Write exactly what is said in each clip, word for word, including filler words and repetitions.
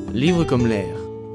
Livre comme l'air.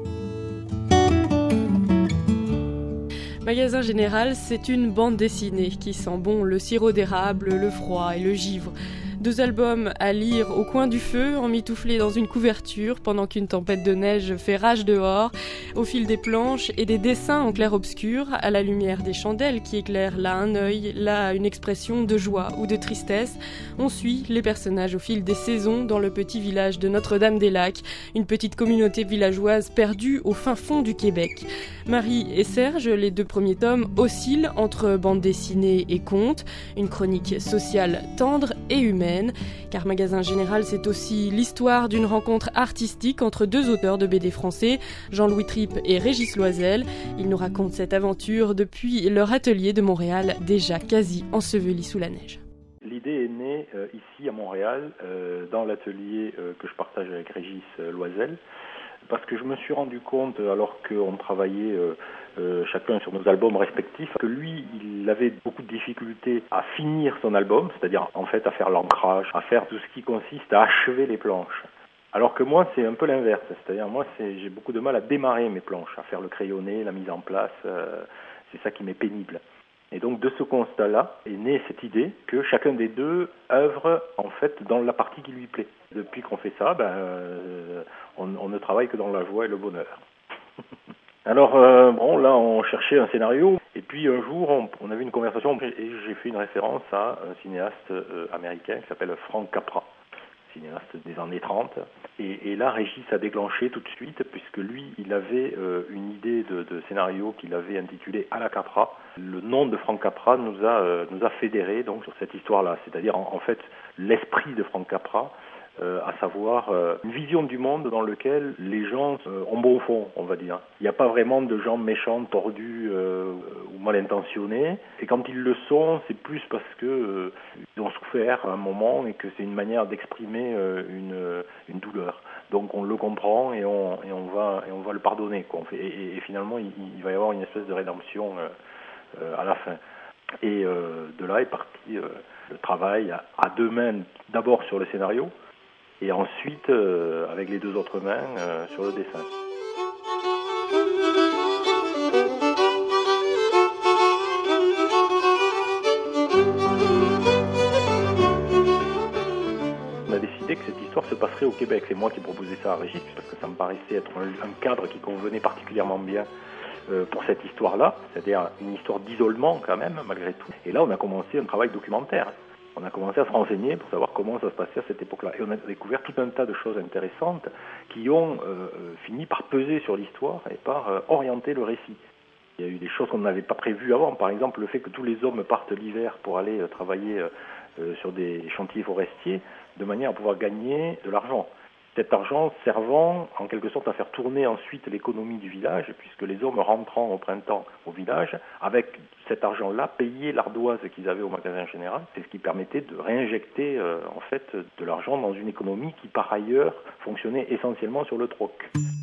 Magasin Général, c'est une bande dessinée qui sent bon le sirop d'érable, le froid et le givre. Deux albums à lire au coin du feu, emmitouflés dans une couverture pendant qu'une tempête de neige fait rage dehors, au fil des planches et des dessins en clair-obscur, à la lumière des chandelles qui éclairent là un œil, là une expression de joie ou de tristesse. On suit les personnages au fil des saisons dans le petit village de Notre-Dame-des-Lacs, une petite communauté villageoise perdue au fin fond du Québec. Marie et Serge, les deux premiers tomes, oscillent entre bande dessinée et conte, une chronique sociale tendre et humaine. Car Magasin Général, c'est aussi l'histoire d'une rencontre artistique entre deux auteurs de B D français, Jean-Louis Tripp et Régis Loisel. Ils nous racontent cette aventure depuis leur atelier de Montréal, déjà quasi enseveli sous la neige. L'idée est née euh, ici à Montréal, euh, dans l'atelier euh, que je partage avec Régis euh, Loisel, parce que je me suis rendu compte, alors qu'on travaillait euh, euh, chacun sur nos albums respectifs, que lui, il avait beaucoup de difficultés à finir son album, c'est-à-dire en fait à faire l'ancrage, à faire tout ce qui consiste à achever les planches. Alors que moi, c'est un peu l'inverse, c'est-à-dire moi, c'est, j'ai beaucoup de mal à démarrer mes planches, à faire le crayonné, la mise en place, euh, c'est ça qui m'est pénible. Et donc de ce constat-là est née cette idée que chacun des deux œuvre en fait dans la partie qui lui plaît. Depuis qu'on fait ça, ben, euh, on, on ne travaille que dans la joie et le bonheur. Alors euh, bon, là on cherchait un scénario et puis un jour on, on avait une conversation et j'ai fait une référence à un cinéaste euh, américain qui s'appelle Frank Capra, cinéaste des années trente. Et, et là, Régis a déclenché tout de suite, puisque lui, il avait euh, une idée de, de scénario qu'il avait intitulé À la Capra. Le nom de Frank Capra nous a, euh, nous a fédérés donc, sur cette histoire-là, c'est-à-dire en, en fait l'esprit de Frank Capra, euh, à savoir euh, une vision du monde dans lequel les gens euh, ont bon fond, on va dire. Il n'y a pas vraiment de gens méchants, tordus euh, ou mal intentionnés. Et quand ils le sont, c'est plus parce que euh, ils ont souffert à un moment et que c'est une manière d'exprimer euh, une, une douleur. Donc on le comprend et on, et on, va, et on va le pardonner, quoi. Et, et, et finalement, il, il va y avoir une espèce de rédemption euh, euh, à la fin. Et euh, de là est parti euh, le travail à, à deux mains, d'abord sur le scénario, et ensuite euh, avec les deux autres mains euh, sur le dessin. On a décidé que cette histoire se passerait au Québec. C'est moi qui ai proposé ça à Régis, parce que ça me paraissait être un, un cadre qui convenait particulièrement bien euh, pour cette histoire-là, c'est-à-dire une histoire d'isolement quand même, malgré tout. Et là, on a commencé un travail documentaire. On a commencé à se renseigner pour savoir comment ça se passait à cette époque-là. Et on a découvert tout un tas de choses intéressantes qui ont euh, fini par peser sur l'histoire et par euh, orienter le récit. Il y a eu des choses qu'on n'avait pas prévues avant. Par exemple, le fait que tous les hommes partent l'hiver pour aller euh, travailler euh, sur des chantiers forestiers de manière à pouvoir gagner de l'argent. Cet argent servant en quelque sorte à faire tourner ensuite l'économie du village, puisque les hommes rentrant au printemps au village, avec cet argent-là, payaient l'ardoise qu'ils avaient au Magasin Général. C'est ce qui permettait de réinjecter euh, en fait de l'argent dans une économie qui par ailleurs fonctionnait essentiellement sur le troc.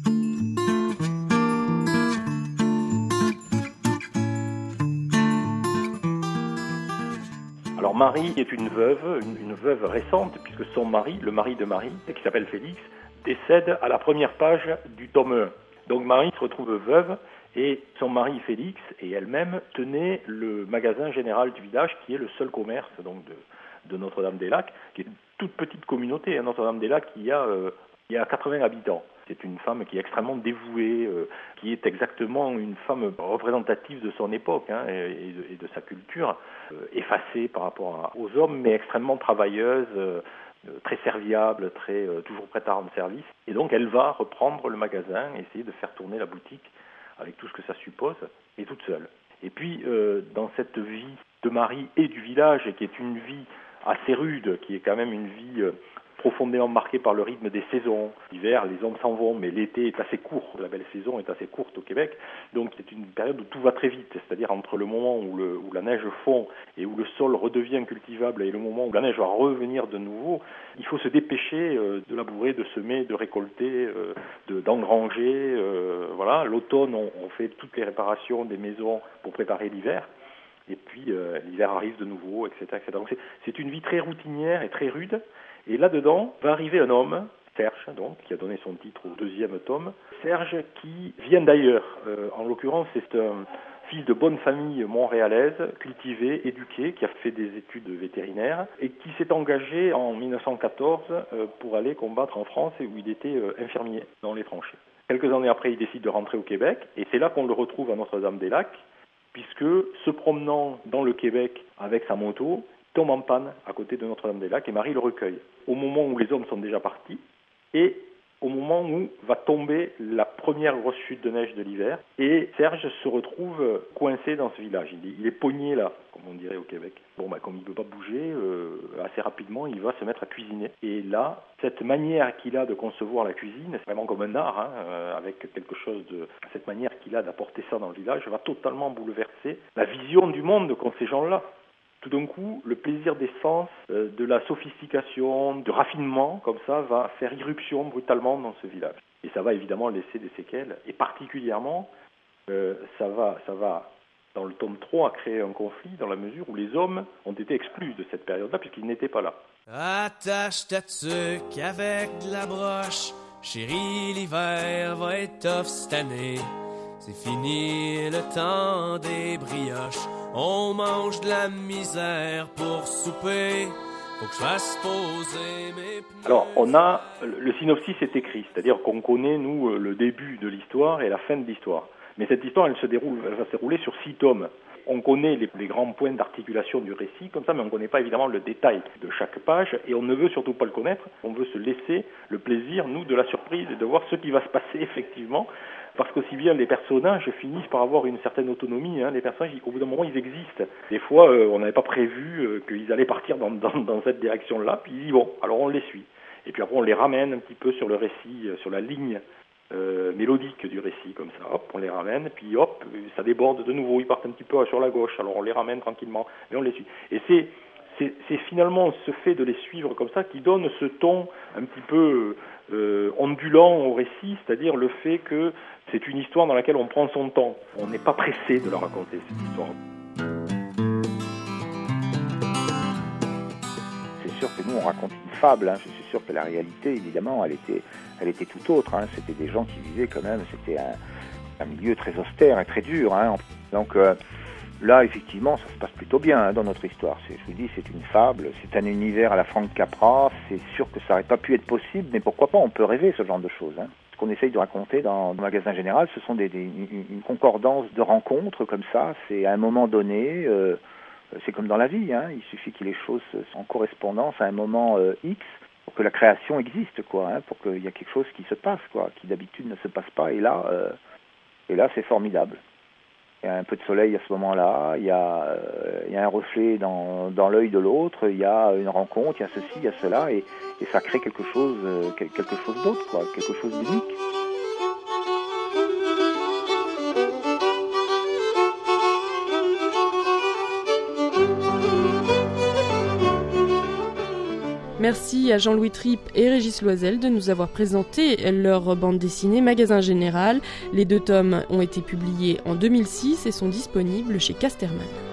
Alors Marie est une veuve, une, une veuve récente, puisque son mari, le mari de Marie, qui s'appelle Félix, décède à la première page du tome un. Donc Marie se retrouve veuve et son mari Félix et elle-même tenaient le magasin général du village, qui est le seul commerce donc de, de Notre-Dame-des-Lacs, qui est une toute petite communauté, hein, Notre-Dame-des-Lacs, qui a, euh, qui a quatre-vingts habitants. C'est une femme qui est extrêmement dévouée, euh, qui est exactement une femme représentative de son époque hein, et, et, de, et de sa culture, euh, effacée par rapport à, aux hommes, mais extrêmement travailleuse, euh, très serviable, très euh, toujours prête à rendre service. Et donc elle va reprendre le magasin, essayer de faire tourner la boutique avec tout ce que ça suppose, et toute seule. Et puis euh, dans cette vie de Marie et du village, qui est une vie assez rude, qui est quand même une vie euh, profondément marquée par le rythme des saisons. L'hiver, les hommes s'en vont, mais l'été est assez court. La belle saison est assez courte au Québec. Donc c'est une période où tout va très vite. C'est-à-dire entre le moment où, le, où la neige fond et où le sol redevient cultivable et le moment où la neige va revenir de nouveau, il faut se dépêcher euh, de labourer, de semer, de récolter, euh, de, d'engranger. Euh, voilà. L'automne, on, on fait toutes les réparations des maisons pour préparer l'hiver. Et puis euh, l'hiver arrive de nouveau, et cetera, et cetera. Donc c'est, c'est une vie très routinière et très rude. Et là-dedans va arriver un homme Serge, donc, qui a donné son titre au deuxième tome. Serge qui vient d'ailleurs, euh, en l'occurrence c'est un fils de bonne famille montréalaise, cultivé, éduqué, qui a fait des études vétérinaires et qui s'est engagé en mille neuf cent quatorze euh, pour aller combattre en France où il était euh, infirmier dans les tranchées. Quelques années après, il décide de rentrer au Québec et c'est là qu'on le retrouve à Notre-Dame-des-Lacs, puisque se promenant dans le Québec avec sa moto, il tombe en panne à côté de Notre-Dame-des-Lacs et Marie le recueille. Au moment où les hommes sont déjà partis et au moment où va tomber la première grosse chute de neige de l'hiver. Et Serge se retrouve coincé dans ce village. Il est, il est pogné là, comme on dirait au Québec. Bon, bah, comme il ne peut pas bouger, euh, assez rapidement, il va se mettre à cuisiner. Et là, cette manière qu'il a de concevoir la cuisine, c'est vraiment comme un art, hein, euh, avec quelque chose de... Cette manière qu'il a d'apporter ça dans le village va totalement bouleverser la vision du monde qu'ont ces gens-là. Tout d'un coup, le plaisir des sens, euh, de la sophistication, du raffinement, comme ça, va faire irruption brutalement dans ce village. Et ça va évidemment laisser des séquelles. Et particulièrement, euh, ça va, ça va, dans le tome trois, créer un conflit dans la mesure où les hommes ont été exclus de cette période-là puisqu'ils n'étaient pas là. Attache ta tuque avec de la broche. Chérie, l'hiver va être tough cette année. C'est fini le temps des brioches. On mange de la misère pour souper. Faut que je fasse poser mes pneus. Alors, on a... Le synopsis est écrit, c'est-à-dire qu'on connaît, nous, le début de l'histoire et la fin de l'histoire. Mais cette histoire, elle se déroule, elle va se dérouler sur six tomes. On connaît les, les grands points d'articulation du récit, comme ça, mais on ne connaît pas évidemment le détail de chaque page, et on ne veut surtout pas le connaître. On veut se laisser le plaisir, nous, de la surprise et de voir ce qui va se passer effectivement. Parce qu'aussi bien les personnages finissent par avoir une certaine autonomie. Hein. Les personnages, au bout d'un moment, ils existent. Des fois, euh, on n'avait pas prévu euh, qu'ils allaient partir dans, dans, dans cette direction-là. Puis bon, alors on les suit. Et puis après, on les ramène un petit peu sur le récit, euh, sur la ligne euh, mélodique du récit, comme ça. Hop, on les ramène. Puis hop, ça déborde de nouveau. Ils partent un petit peu sur la gauche. Alors on les ramène tranquillement. Mais on les suit. Et c'est, c'est, c'est finalement ce fait de les suivre comme ça qui donne ce ton un petit peu euh, ondulant au récit, c'est-à-dire le fait que c'est une histoire dans laquelle on prend son temps. On n'est pas pressé de la raconter, cette histoire. C'est sûr que nous, on raconte une fable. Hein. Je suis sûr que la réalité, évidemment, elle était, elle était tout autre. Hein. C'était des gens qui vivaient quand même, c'était un, un milieu très austère et très dur. Hein. Donc euh, là, effectivement, ça se passe plutôt bien hein, dans notre histoire. C'est, je vous dis, c'est une fable, c'est un univers à la Frank Capra. C'est sûr que ça n'aurait pas pu être possible, mais pourquoi pas, on peut rêver ce genre de choses. Hein. Ce qu'on essaye de raconter dans le magasin général, ce sont des, des, une, une concordance de rencontres comme ça. C'est à un moment donné, euh, c'est comme dans la vie, hein, il suffit que les choses soient en correspondance à un moment euh, X pour que la création existe, quoi, hein, pour qu'il y ait quelque chose qui se passe, quoi, qui d'habitude ne se passe pas. Et là, euh, et là, c'est formidable. Il y a un peu de soleil à ce moment-là, il y a, euh, il y a un reflet dans, dans l'œil de l'autre, il y a une rencontre, il y a ceci, il y a cela, et, et ça crée quelque chose, euh, quelque chose d'autre, quoi, quelque chose d'unique. Merci à Jean-Louis Tripp et Régis Loisel de nous avoir présenté leur bande dessinée Magasin Général. Les deux tomes ont été publiés en deux mille six et sont disponibles chez Casterman.